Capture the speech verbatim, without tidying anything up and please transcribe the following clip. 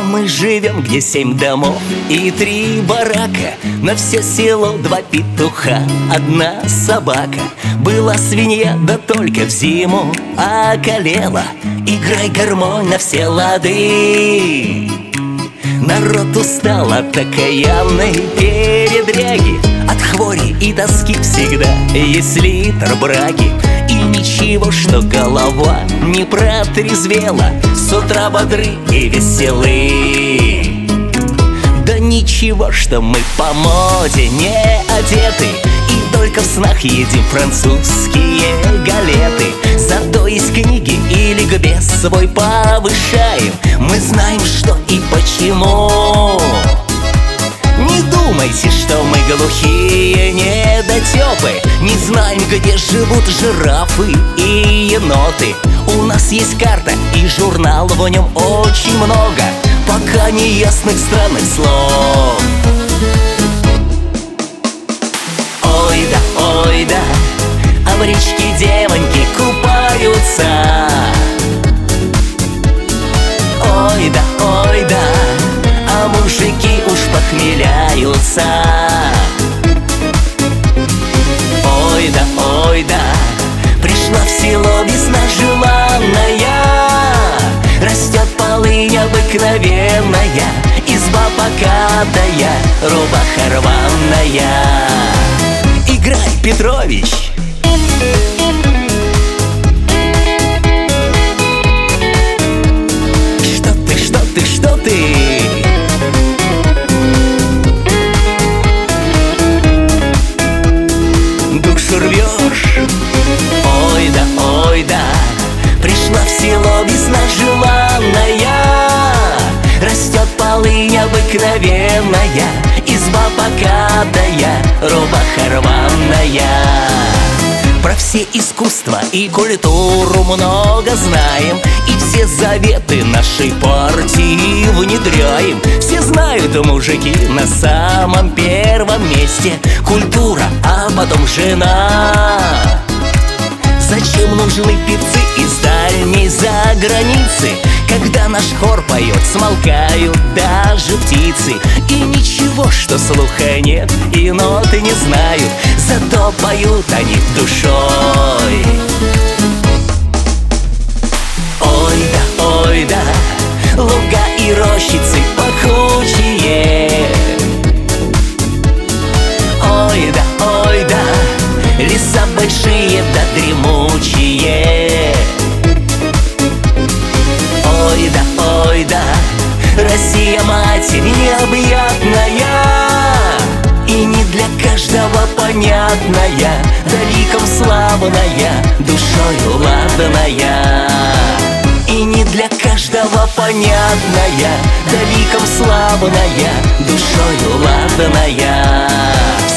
Мы живем, где семь домов и три барака, на все село два петуха, одна собака. Была свинья, да только в зиму околела. Играй гармонь на все лады. Народ устал от окаянной передряги, от хвори и тоски всегда есть литр браги. И ничего, что голова не протрезвела, с утра бодры и веселы. Да ничего, что мы по моде не одеты, и только в снах едим французские галеты. Зато из книги и ликбез свой повышаем, мы знаем, что и почему. Не думайте, что мы глухие недотёпы, не знаем, где живут жирафы и еноты. У нас есть карта и журнал, в нем очень много пока неясных странных слов. Ой да, ой да, а в речке девоньки купаются. Ой да, ой да, а мужики уж похмеляются. Ой да, ой да, пришла в село весна желанная. Растет полынь обыкновенная, изба покатая, рубаха рваная. Играй, Петрович! Что ты, что ты, что ты? Душу рвешь? Ой да, ой да, пришла в село весна желанная. Растет полынь обыкновенная, изба покатая, рубаха рваная. Про все искусства и культуру много знаем, и все заветы нашей партии внедряем. Все знают, мужики на самом первом месте, культура, а потом жена. Зачем нужны певцы из дальней заграницы, когда наш хор поет, смолкают даже птицы? И ничего, что слуха нет и ноты не знают, зато поют они душой. Ой да, ой да, луга и рощицы пахучие. Ой да, ой да, леса большие да дремучие. Ой да, ой да, Россия матерь необъятная, и не для каждого понятная, да ликом славная, душою ладная. И не для каждого понятная, да ликом славная, душою ладная.